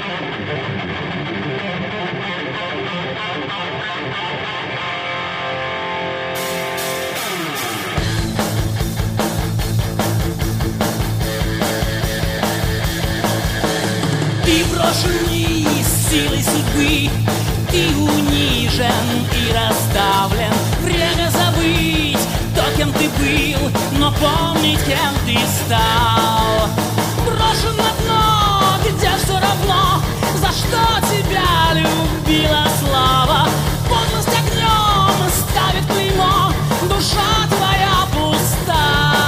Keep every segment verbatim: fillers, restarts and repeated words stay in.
Ты брошен вниз силой судьбы, ты унижен и расставлен. Время забыть то, кем ты был, но помнить, кем ты стал. Брошен на дно, где все равно, за что тебя любила слава. Подлость огнем ставит клеймо, душа твоя пуста.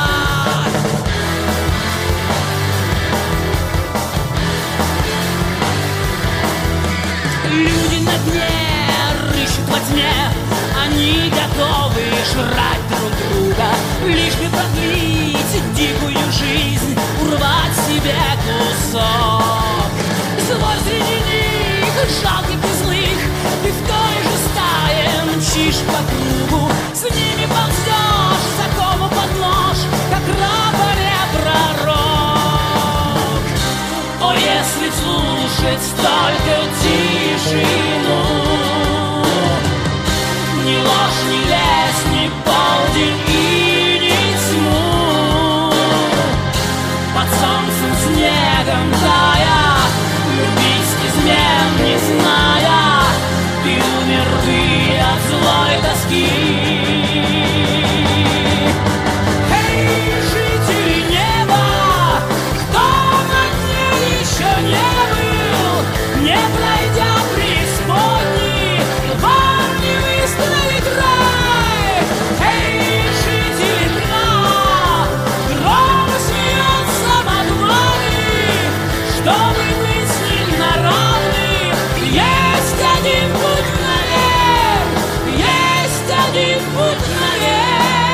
Люди на дне рыщут во тьме, они готовы жрать друг друга, лишь бы продлить дикую жизнь, урвать себе кусок. Злой среди них, жалких и злых, ты в той же стае мчишь по кругу, с ними ползешь, закому под нож, как раб пророк. О, если слушать только тишину, ни ложь, ни лезь, ни полдень и ни тьму, под солнцем снегом тая, любить измен не зная, ты умер бы от злой тоски. Не пройдя преисподней, вам не выстроить рай. Эй, жители дна, гром смеется над вами, чтобы быть с ним на равных. Есть один путь наверх, есть один путь наверх.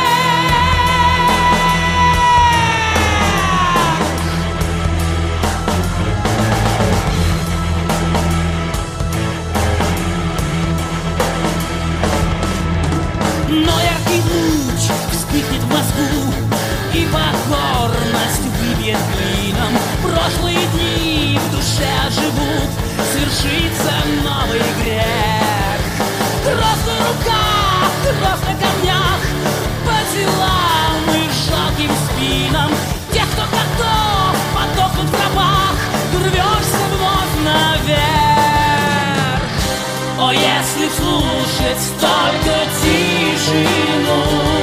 Но яркий луч вспыхнет в мозгу, и покорность выбьет клином. Прошлые дни в душе оживут, свершится новый грех. Кровь на руках, кровь на камнях, по делам и жалким спинам тех, кто готов подохнуть в гробах, ты рвешься вновь наверх. О, если слушать только тишину,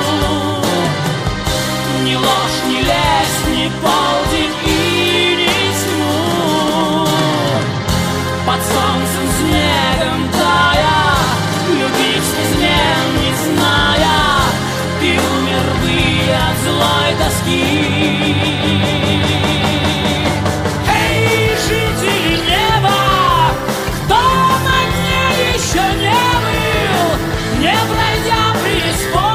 ни ложь, ни лезь, ни полдень и ни тьму, под солнцем снегом тая, любить измен не зная, ты умер бы от злой тоски. Эй, жители неба, кто на дне еще не был, не пройдя преисподней,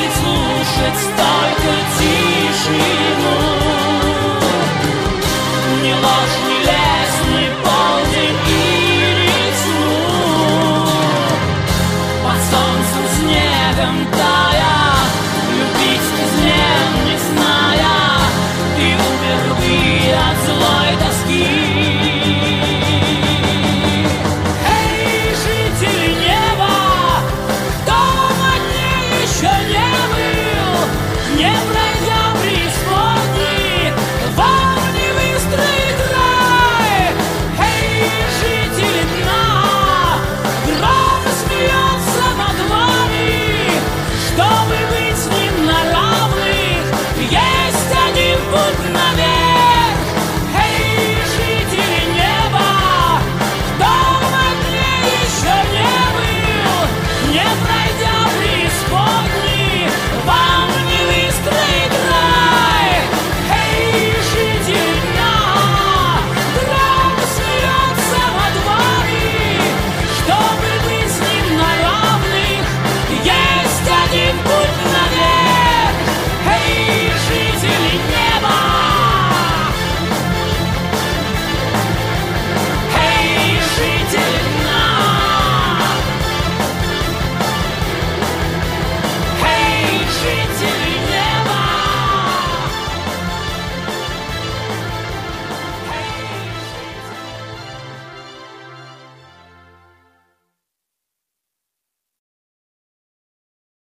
слушать только